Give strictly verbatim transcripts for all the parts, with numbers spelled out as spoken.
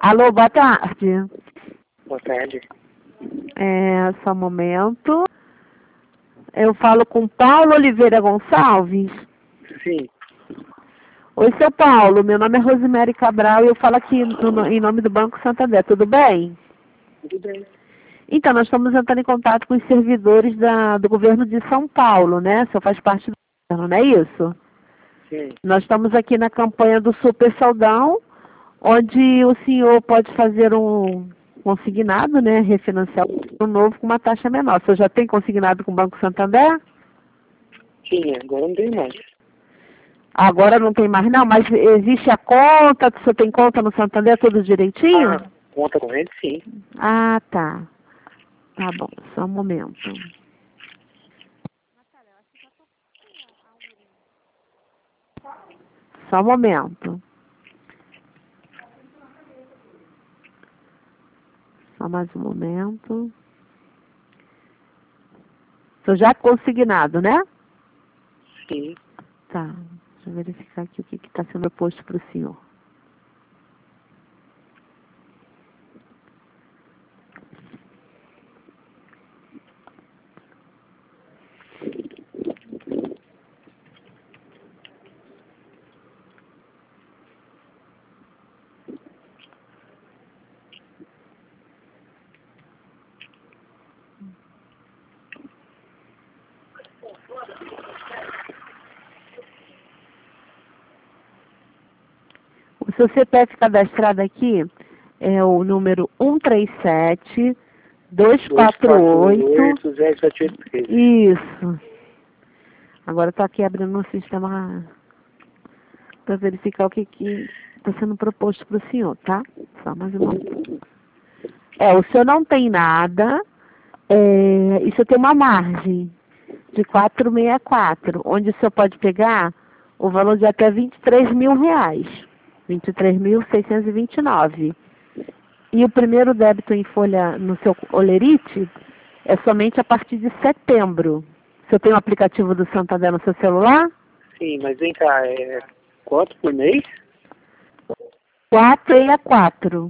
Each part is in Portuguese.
Alô, boa tarde. Boa tarde. É, só um momento. Eu falo com Paulo Oliveira Gonçalves. Sim. Oi, seu Paulo. Meu nome é Rosemary Cabral e eu falo aqui no, em nome do Banco Santander. Tudo bem? Tudo bem. Então, nós estamos entrando em contato com os servidores da, do governo de São Paulo, né? O senhor faz parte do governo, não é isso? Sim. Nós estamos aqui na campanha do Super Saudão, onde o senhor pode fazer um consignado, né? Refinanciar um novo com uma taxa menor. O senhor já tem consignado com o Banco Santander? Tinha, agora não tem mais. Agora não tem mais não, mas existe a conta, o senhor tem conta no Santander, tudo direitinho? Ah, conta corrente, sim. Ah, tá. Tá bom, só um momento. Só um momento. Só mais um momento. Estou já consignado, né? Sim. Tá. Deixa eu verificar aqui o que está sendo posto para o senhor. O seu C P F cadastrado aqui é o número um três sete, dois quatro oito. zero sete oito três. Isso. Agora estou aqui abrindo no sistema para verificar o que está sendo proposto para o senhor, tá? Só mais uma. É, o senhor não tem nada, é, e o senhor tem uma margem de quatrocentos e sessenta e quatro, onde o senhor pode pegar o valor de até vinte e três mil reais. vinte e três mil seiscentos e vinte e nove. E o primeiro débito em folha no seu Olerite é somente a partir de setembro. Você tem o aplicativo do Santander no seu celular? Sim, mas vem cá, é quanto por mês? quatrocentos e sessenta e quatro.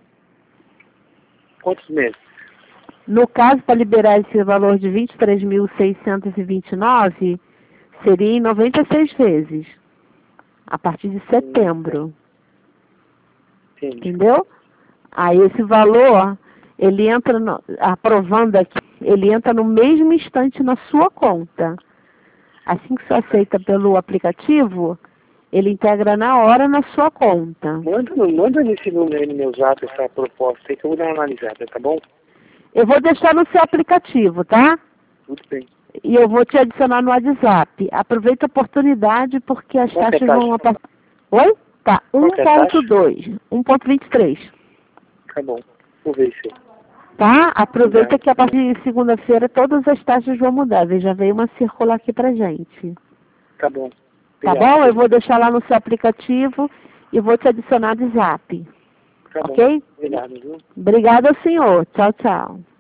Quantos meses? No caso, para liberar esse valor de vinte e três mil seiscentos e vinte e nove, seria em noventa e seis vezes, a partir de setembro. Entendi. Entendeu? Aí esse valor, ele entra, no, aprovando aqui, ele entra no mesmo instante na sua conta. Assim que você aceita pelo aplicativo, ele integra na hora na sua conta. Manda, manda nesse número aí no meu zap essa proposta aí que eu vou dar uma analisada, tá bom? Eu vou deixar no seu aplicativo, tá? Tudo bem. E eu vou te adicionar no WhatsApp. Aproveita a oportunidade porque as Qual que é a taxas vão... taxa? apa- Oi? Tá, Qual que é a taxa? um ponto dois, um ponto vinte e três. Tá bom. Vou ver isso aí. Tá? Aproveita Obrigado. que a partir de segunda-feira todas as taxas vão mudar. Já veio uma circular aqui pra gente. Tá bom. Tá Obrigado. bom? Eu vou deixar lá no seu aplicativo e vou te adicionar no Zap. Tá bom. Ok? Obrigado, viu? Obrigada, senhor. Tchau, tchau.